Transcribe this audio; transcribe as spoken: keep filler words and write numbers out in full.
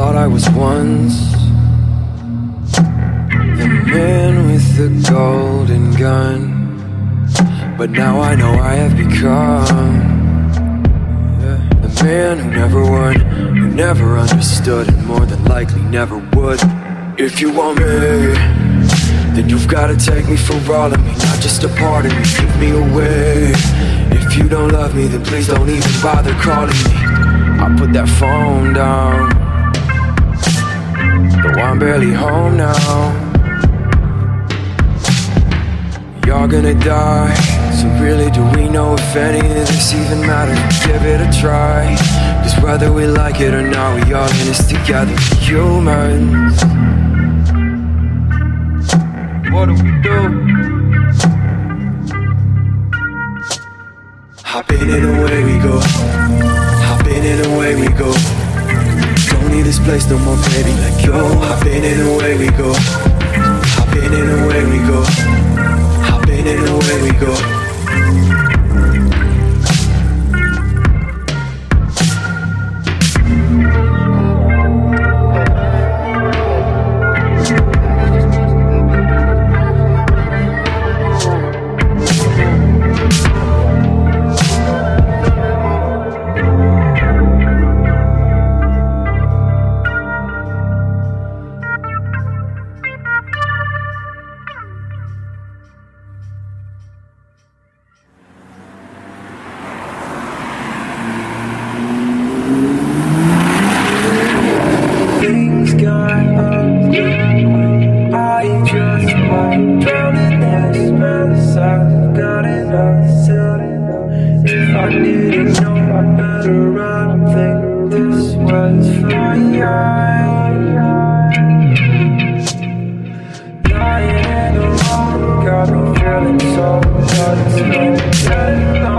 thought I was once the man with the golden gun, but now I know I have become the man who never won, who never understood, and more than likely never would. If you want me, then you've gotta take me for all of me, not just a part of me, give me away. If you don't love me, then please don't even bother calling me. I put that phone down, though I'm barely home now. You're gonna die, so really do we know if any of this even matters? Give it a try, cause whether we like it or not, we all in this together, humans. What do we do? Hop in and away we go, hop in and away we go. Don't need this place no more, baby, let go. Hop in and away we go, hop in and away we go, hop in and away we go. Got me feeling so good, so good.